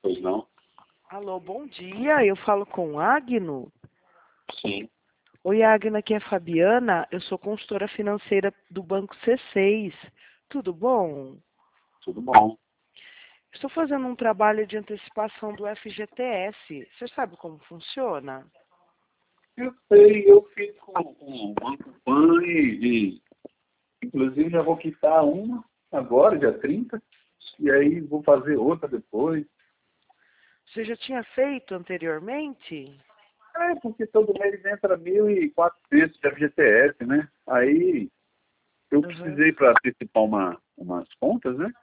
Pois não? Alô, bom dia. Eu falo com Agno. Sim. Oi, Agno, aqui é a Fabiana. Eu sou consultora financeira do Banco C6. Tudo bom? Tudo bom. Estou fazendo um trabalho de antecipação do FGTS. Você sabe como funciona? Eu sei, eu fiz com o Banco Pan e inclusive já vou quitar uma agora, dia 30, e aí vou fazer outra depois. Você já tinha feito anteriormente? É, porque todo mês entra 1.400 de FGTS, né? Aí eu Uhum. precisei para antecipar umas contas, né?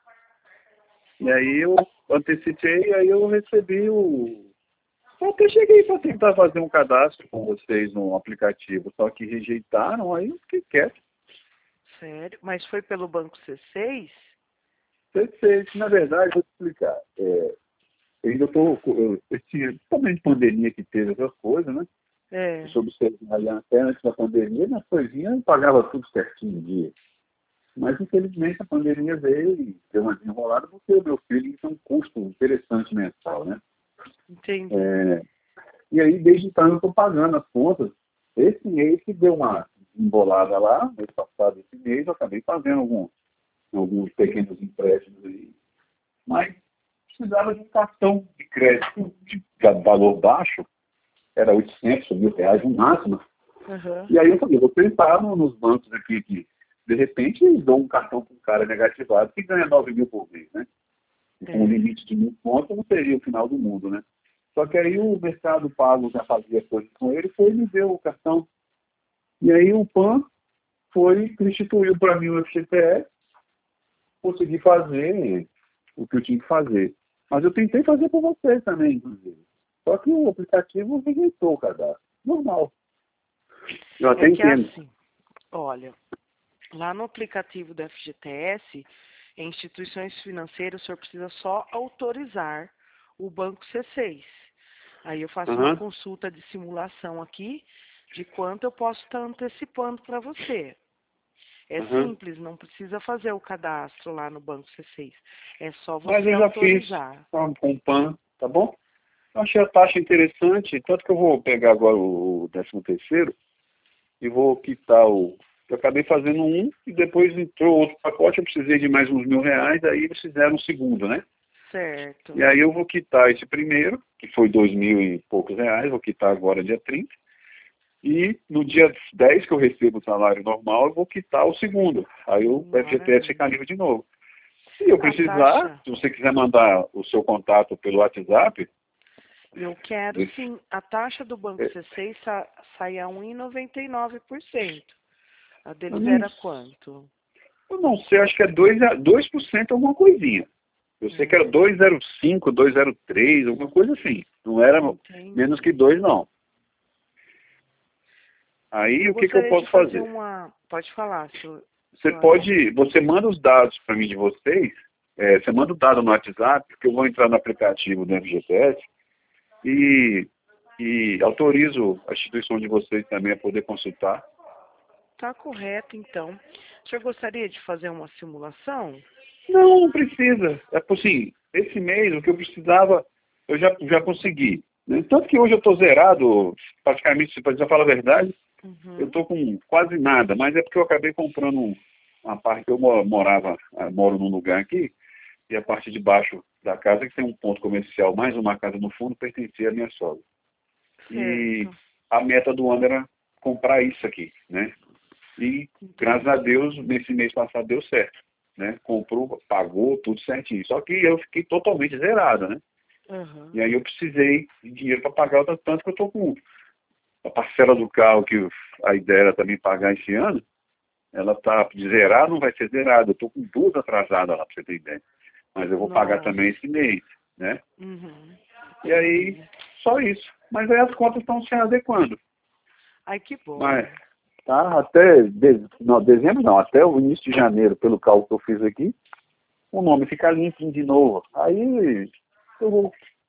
E aí eu antecipei, aí eu recebi o... Eu até cheguei para tentar fazer um cadastro com vocês no aplicativo, só que rejeitaram, aí eu fiquei quieto. Sério? Mas foi pelo Banco C6? Perfeito. Na verdade, vou te explicar. Eu ainda estou... Principalmente pandemia que teve essas coisas, né? Eu É. soube ser até antes da pandemia, nas coisinhas eu pagava tudo certinho em dia. Mas, infelizmente, a pandemia veio e deu uma desenrolada porque o meu filho tem um custo interessante mensal, né? Entendi. É, e aí, desde então, eu estou pagando as contas. Esse mês que deu uma embolada lá, mês passado, esse mês, eu acabei fazendo alguns pequenos empréstimos aí. Mas precisava de um cartão de crédito de valor baixo, era 800 mil reais no máximo. Uhum. E aí eu falei, vou tentar nos bancos aqui que, de repente, eles dão um cartão para um cara negativado que ganha 9 mil por mês, né? E com um É. limite de 1.000 pontos não seria o final do mundo, né? Só que aí o Mercado Pago já fazia coisa com ele, foi e me deu o cartão. E aí o PAN instituiu para mim o FGTS, consegui fazer o que eu tinha que fazer. Mas eu tentei fazer por vocês também, inclusive. Só que o aplicativo rejeitou o cadastro. Normal. Eu É até que é entendo. assim, olha, lá no aplicativo do FGTS, em instituições financeiras, o senhor precisa só autorizar o Banco C6. Aí eu faço uma Aham, consulta de simulação aqui de quanto eu posso estar antecipando para você. É aham. simples, não precisa fazer o cadastro lá no Banco C6. É só Mas você eu já fiz autorizar. com o PAN, tá bom? Eu achei a taxa interessante, tanto que eu vou pegar agora o 13º e vou quitar o... Eu acabei fazendo um e depois entrou outro pacote, eu precisei de mais uns R$ 1.000, aí eles fizeram um segundo, né? Certo. E aí eu vou quitar esse primeiro, que foi 2.000 e poucos reais, vou quitar agora dia 30. E no dia 10 que eu recebo o salário normal, eu vou quitar o segundo. Aí o FGTS fica Maravilha. livre de novo. Se eu A precisar, taxa, se você quiser mandar o seu contato pelo WhatsApp, eu quero sim. A taxa do Banco é, C6 sai a 1,99%. A eu deles não, era quanto? eu não sei, acho que é 2% alguma coisinha. Eu sei que era Hum, 2,05, 2,03, alguma coisa assim. Não era menos que entendi. 2, não. Aí Eu o que, que eu gostaria de posso fazer fazer? uma. Pode falar, Você seu Agno. você manda os dados para mim de vocês, você manda o dado no WhatsApp, que eu vou entrar no aplicativo do FGTS e, e autorizo a instituição de vocês também a poder consultar. Tá correto, então. O senhor gostaria de fazer uma simulação? Não, não precisa. É por assim, esse mês o que eu precisava, eu já consegui. Né? Tanto que hoje eu estou zerado, praticamente, se precisar falar a verdade, eu Uhum. estou com quase nada, mas é porque eu acabei comprando uma parte que eu moro num lugar aqui, e a parte de baixo da casa, que tem um ponto comercial, mais uma casa no fundo, pertencia à minha sogra. E Certo. a meta do ano era comprar isso aqui, né? E, graças a Entendi. Deus, nesse mês passado deu certo, né? Comprou, pagou, tudo certinho. Só que eu fiquei totalmente zerado, né? Uhum. E aí eu precisei de dinheiro para pagar o tanto que eu estou com a parcela do carro, que a ideia era também pagar esse ano, ela está de zerar, não vai ser zerada. Eu estou com duas atrasadas lá, para você ter ideia. Mas eu vou pagar Nossa. também esse mês, né? Uhum. E aí, Entendi. só isso. Mas aí as contas estão se adequando. Ai, que bom. Mas, tá, até não, dezembro não, até o início de janeiro, pelo cálculo que eu fiz aqui, o nome fica limpinho de novo. Aí eu vou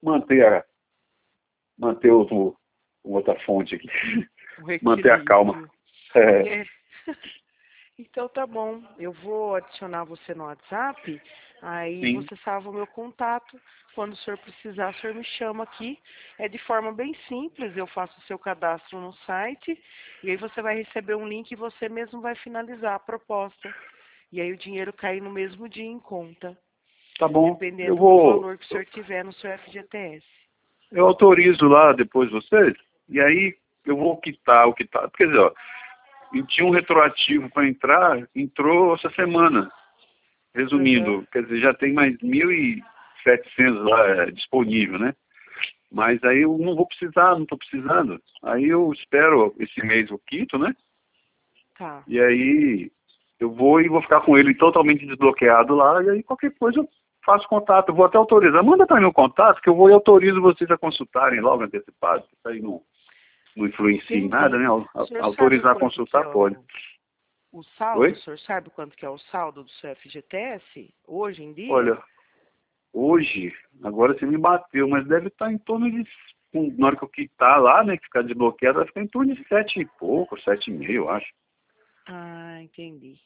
manter outra fonte aqui. O Manter a calma. equilíbrio. É, É. Então tá bom, eu vou adicionar você no WhatsApp, aí Sim. você salva o meu contato. Quando o senhor precisar, o senhor me chama aqui. É de forma bem simples, eu faço o seu cadastro no site, e aí você vai receber um link e você mesmo vai finalizar a proposta. E aí o dinheiro cai no mesmo dia em conta, Tá bom. dependendo do valor que o senhor tiver no seu FGTS. Eu autorizo lá depois vocês, e aí eu vou quitar o que tá. Quer dizer, ó, e tinha um retroativo para entrar, entrou essa semana. Uhum. Resumindo, quer dizer, já tem mais 1.700 lá disponível, né? Mas aí eu não vou precisar, não estou precisando. Aí eu espero esse mês o quito, né? Tá. E aí eu vou e vou ficar com ele totalmente desbloqueado lá, e aí qualquer coisa eu faço contato, eu vou até autorizar. Manda para mim o contato, que eu vou e autorizo vocês a consultarem logo antecipado. Isso aí não influencia em nada, Entendi. né? O senhor sabe Autorizar a quanto que consultar é pode. o saldo? O Oi? senhor sabe quanto que é o saldo do seu FGTS hoje em dia? Olha, hoje, agora você me bateu, mas deve estar em torno de, na hora que eu quitar lá, né, que ficar desbloqueado, vai ficar em torno de 7 e pouco, 7,5, eu acho. Ah, entendi.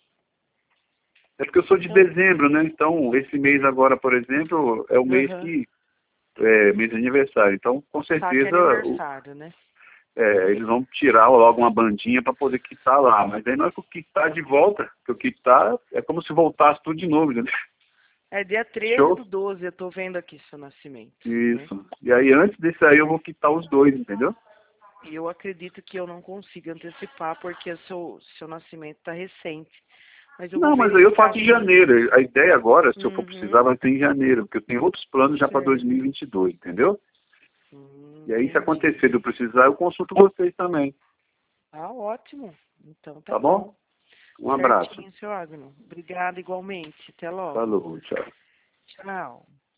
É porque eu sou de Então, dezembro, né? Então, esse mês agora, por exemplo, é o mês aham. que é mês de aniversário. Então, com Saque certeza, aniversário, né? eles vão tirar logo uma bandinha para poder quitar lá. Mas aí na hora que eu quitar de volta, que eu quitar, é como se voltasse tudo de novo, né? É dia 13 Show? do 12, eu tô vendo aqui seu nascimento, né? Isso. E aí, antes desse aí, eu vou quitar os dois, entendeu? E eu acredito que eu não consigo antecipar porque seu nascimento tá recente. Mas eu vou Não, mas aí eu verificar faço em sim. janeiro. A ideia agora, se eu for precisar, Uhum, vai ser em janeiro, porque eu tenho outros planos já para certo. 2022, entendeu? E aí, se Entendi. acontecer de eu precisar, eu consulto vocês também. Tá ótimo. Então tá Tá bom? bom. Um abraço. Certinho, seu Agno. Obrigada igualmente. Até logo. Falou, tchau. Tchau.